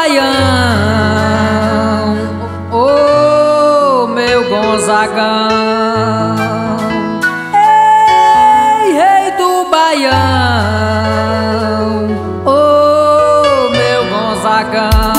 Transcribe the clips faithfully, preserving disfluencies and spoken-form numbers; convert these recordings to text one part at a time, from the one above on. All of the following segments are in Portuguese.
Baião, ô meu Gonzagão. Ei, rei do Baião, ô meu Gonzagão.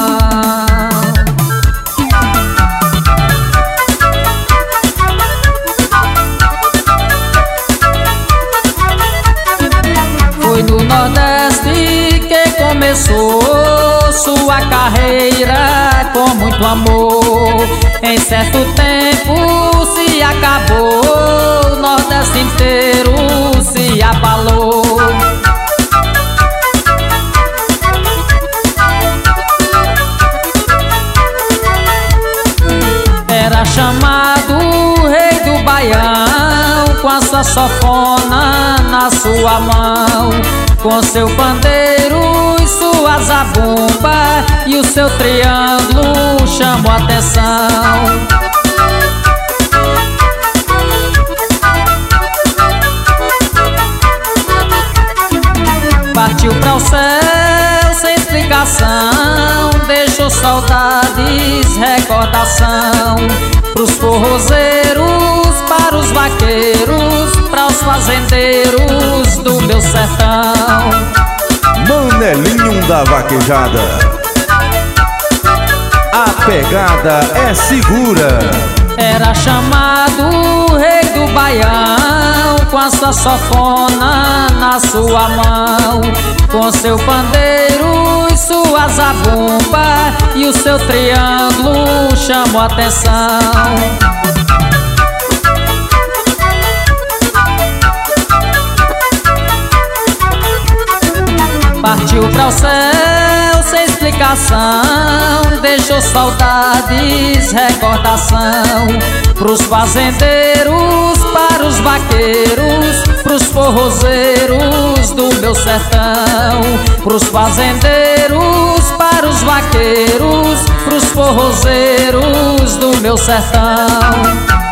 Foi no Nordeste que começou sua carreira com muito amor. Em certo tempo se acabou, o Nordeste inteiro se abalou. Era chamado Rei do Baião, com a sua sanfona na sua mão, com seu pandeiro e sua zabumba, e o seu triângulo chamou a atenção. Partiu para o céu sem explicação, deixou saudades, recordação, pros forrozeiros, para os vaqueiros, para os fazendeiros do meu sertão. Manelinho da vaquejada, a pegada é segura. Era chamado Rei do Baião, com a sua sanfona na sua mão, com seu pandeiro e sua zabumba, e o seu triângulo chamou a atenção. Partiu para o céu sem explicação, deixou saudades, recordação, pros fazendeiros, para os vaqueiros, pros forrozeiros do meu sertão, pros fazendeiros, para os vaqueiros, pros forrozeiros do meu sertão.